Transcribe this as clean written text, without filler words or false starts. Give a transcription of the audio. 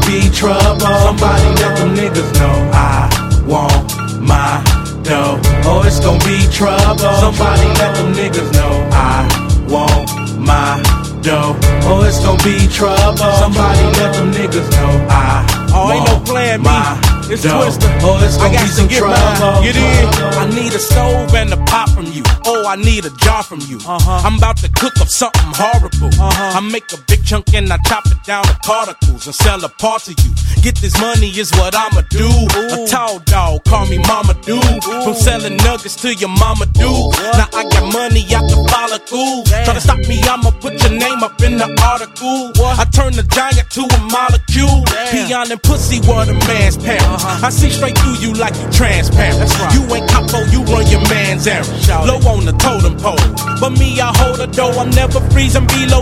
be trouble. Somebody let them niggas know I want my dough. Oh, it's gon' be trouble. Somebody let them niggas know I want my dough. Oh, it's gon' be trouble. Somebody let them niggas know I ain't no plan B. It's Twister. Oh, it's I gonna got be to some get trouble. mine. Get in. I need a stove and a pot from you. Oh, I need a jar from you. I'm about to cook up something horrible. I make a big chunk and I chop it down to particles and sell a part to you. Get this money is what I'ma do. A tall dog, call me Mama Do. From selling nuggets to your Mama Do. Now I got money out the follicle. Try to stop me, I'ma put your name up in the article. I turn the giant to a molecule. Peon and pussy were the man's parents. I see straight through you like you transparent. You ain't capo, you run your man's errand. Low on the totem pole, but me I hold a dough. I'm never freezing below